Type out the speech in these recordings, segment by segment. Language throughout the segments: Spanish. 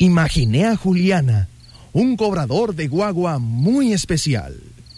Imaginé a Juliana, un cobrador de guagua muy especial.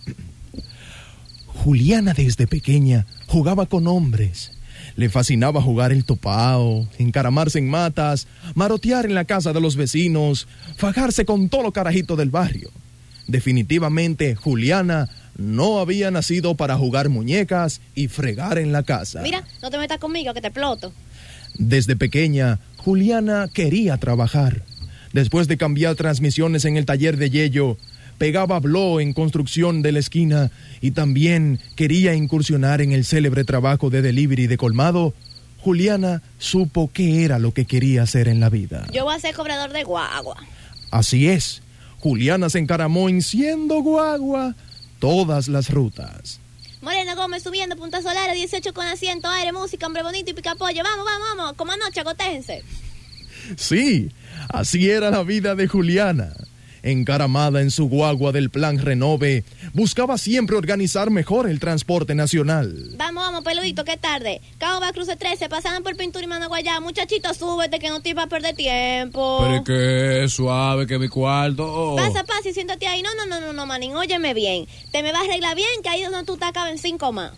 Juliana desde pequeña jugaba con hombres. Le fascinaba jugar el topao, encaramarse en matas, marotear en la casa de los vecinos, fajarse con todo lo carajito del barrio. Definitivamente, Juliana no había nacido para jugar muñecas y fregar en la casa. Mira, no te metas conmigo que te exploto. Desde pequeña, Juliana quería trabajar. Después de cambiar transmisiones en el taller de Yello, pegaba blow en construcción de la esquina y también quería incursionar en el célebre trabajo de delivery de colmado. Juliana supo qué era lo que quería hacer en la vida. Yo voy a ser cobrador de guagua. Así es, Juliana se encaramó en siendo guagua todas las rutas. Morena Gómez subiendo, Punta Solar, 18 con asiento, aire, música, hombre bonito y picapollo. Vamos, como anoche, agotéjense. Sí, así era la vida de Juliana. Encaramada en su guagua del plan Renove, buscaba siempre organizar mejor el transporte nacional. Vamos, peludito, qué tarde. Cabo va Cruce 13, pasaban por Pintura y Managuayá. Muchachito, súbete que no te iba a perder tiempo. Pero es que suave, que mi cuarto. Pasa y siéntate ahí. No, manín, óyeme bien. Te me vas a arreglar bien, que ahí donde tú te acabas en 5 más.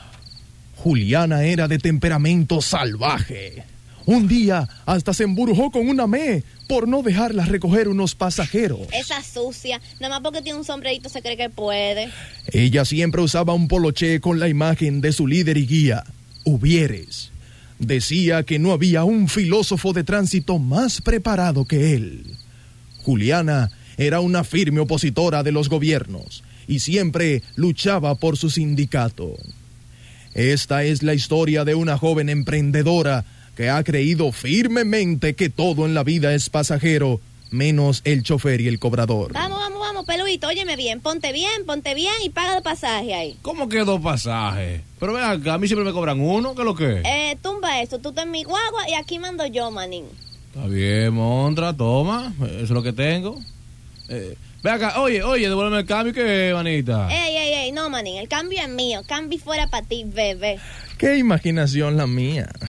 Juliana era de temperamento salvaje. Un día hasta se embrujó con una ME por no dejarla recoger unos pasajeros. Esa sucia, nada más porque tiene un sombrerito se cree que puede. Ella siempre usaba un poloché con la imagen de su líder y guía, Hubieres. Decía que no había un filósofo de tránsito más preparado que él. Juliana era una firme opositora de los gobiernos y siempre luchaba por su sindicato. Esta es la historia de una joven emprendedora que ha creído firmemente que todo en la vida es pasajero, menos el chofer y el cobrador. Vamos, peludito, óyeme bien, ponte bien y paga el pasaje ahí. ¿Cómo que 2 pasajes? Pero ven acá, a mí siempre me cobran 1, ¿qué es lo que es? Tumba eso, tú estás en mi guagua y aquí mando yo, manín. Está bien, Mondra, toma, eso es lo que tengo. Ven acá, oye, devuélveme el cambio, ¿qué, manita? Ey, no, manín, el cambio es mío, cambio fuera para ti, bebé. ¡Qué imaginación la mía!